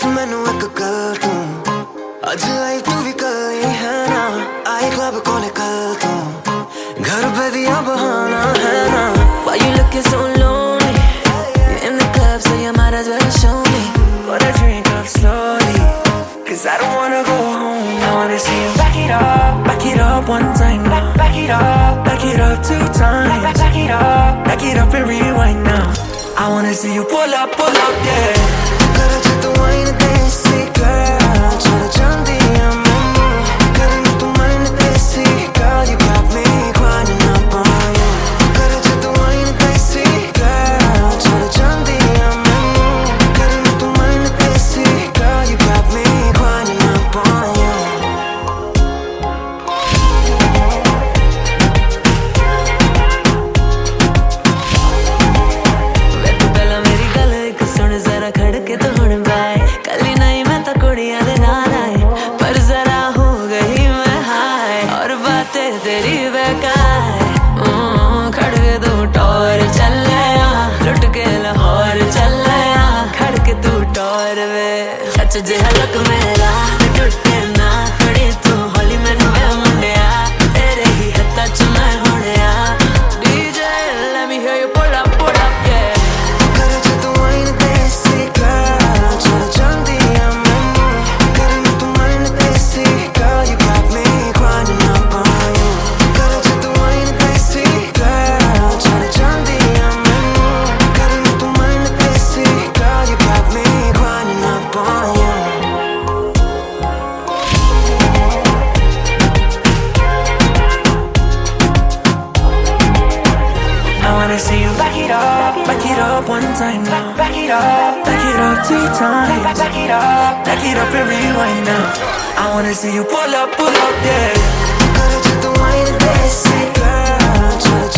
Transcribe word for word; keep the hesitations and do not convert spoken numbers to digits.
मैनू एक गल तू अज आई तू भी कल ही है ना आई क्लब कोले कल तू घर पे दिया बहाना है ना Why you looking so lonely You're in the club so you might as well show me Pour a drink up slowly Cause I don't wanna go home I wanna see you back it up Back it up one time now Back it up Back it up two times Back, back it up Back it up and rewind now I wanna see you pull up, pull up, yeah Gotta check the wine and desi girl Chada chandi amanu Gotta you to mind the desi girl You got me grinding up on you Gotta check the wine and desi girl Chada chandi amanu Gotta you to mind the desi girl You got me grinding up on you खड़के तो हुण bye कली नहीं मैं तो कुड़ियां दे नाल आए पर जरा हो गई मैं हाय और बातें तेरी बेकार खड़के तू टोर चले लुट के लाहौर चले खड़के तू टोर वे सच जे हलक मेरा टुटे ना खड़ी तू होली मैनू वे मुंडिया तेरे ही हत्था च मैं हुणिया DJ let me hear you pull up pull up yeah See you back it up, back it up one time now. Back it up, back it up two times. Back, back it up, back it up and rewind now. I wanna see you pull up, pull up, yeah. Gotta check the wine and desi girl.